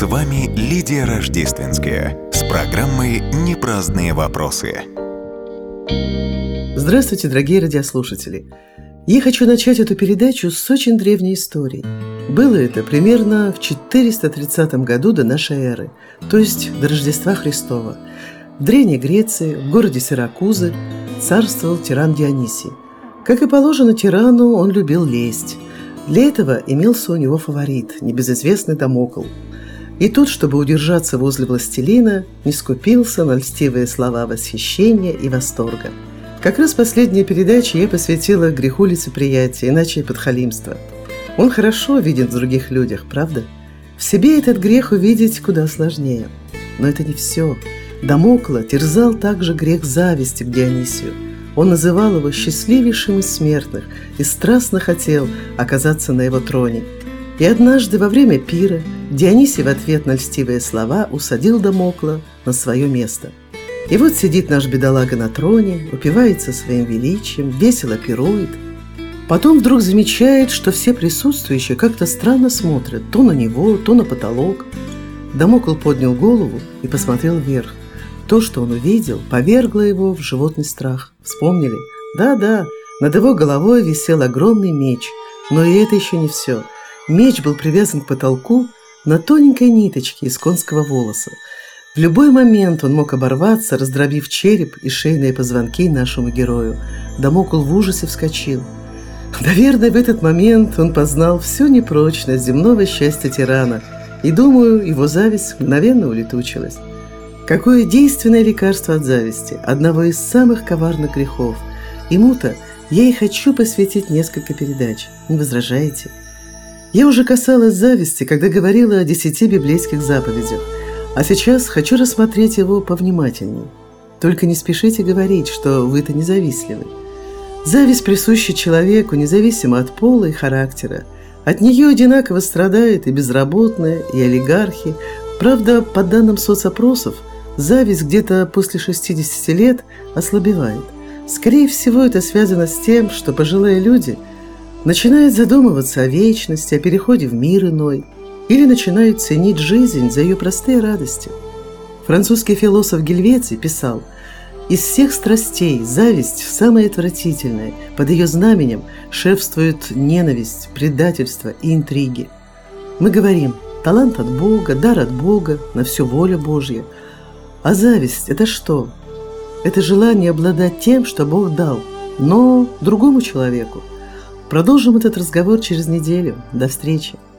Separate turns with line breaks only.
С вами Лидия Рождественская с программой «Непраздные вопросы».
Здравствуйте, дорогие радиослушатели! Я хочу начать эту передачу с очень древней истории. Было это примерно в 430 году до нашей эры, то есть до Рождества Христова. В Древней Греции, в городе Сиракузы, царствовал тиран Дионисий. Как и положено тирану, он любил лесть. Для этого имелся у него фаворит, небезызвестный Дамокл. И тут, чтобы удержаться возле властелина, не скупился на льстивые слова восхищения и восторга. Как раз последняя передача я посвятила греху лицеприятия, иначе подхалимства. Он хорошо виден в других людях, правда? В себе этот грех увидеть куда сложнее. Но это не все. Дамокла терзал также грех зависти к Дионисию. Он называл его счастливейшим из смертных и страстно хотел оказаться на его троне. И однажды во время пира Дионисий в ответ на льстивые слова усадил Дамокла на свое место. И вот сидит наш бедолага на троне, упивается своим величием, весело пирует. Потом вдруг замечает, что все присутствующие как-то странно смотрят то на него, то на потолок. Дамокл поднял голову и посмотрел вверх. То, что он увидел, повергло его в животный страх. Вспомнили? Да, над его головой висел огромный меч. Но и это еще не все. Меч был привязан к потолку на тоненькой ниточке из конского волоса. В любой момент он мог оборваться, раздробив череп и шейные позвонки нашему герою. Дамокл в ужасе вскочил. Наверное, в этот момент он познал всю непрочность земного счастья тирана, и, думаю, его зависть мгновенно улетучилась. Какое действенное лекарство от зависти, одного из самых коварных грехов. Ему-то я и хочу посвятить несколько передач. Не возражаете? Я уже касалась зависти, когда говорила о 10 библейских заповедях, а сейчас хочу рассмотреть его повнимательнее. Только не спешите говорить, что вы-то независливы. Зависть присуща человеку, независимо от пола и характера. От нее одинаково страдают и безработные, и олигархи. Правда, по данным соцопросов, зависть где-то после 60 лет ослабевает. Скорее всего, это связано с тем, что пожилые люди начинают задумываться о вечности, о переходе в мир иной, или начинают ценить жизнь за ее простые радости. Французский философ Гельвеций писал: «Из всех страстей зависть самая отвратительная, под ее знаменем шефствуют ненависть, предательство и интриги». Мы говорим: талант от Бога, дар от Бога, на все воля Божья. А зависть – это что? Это желание обладать тем, что Бог дал, но другому человеку. Продолжим этот разговор через неделю. До встречи.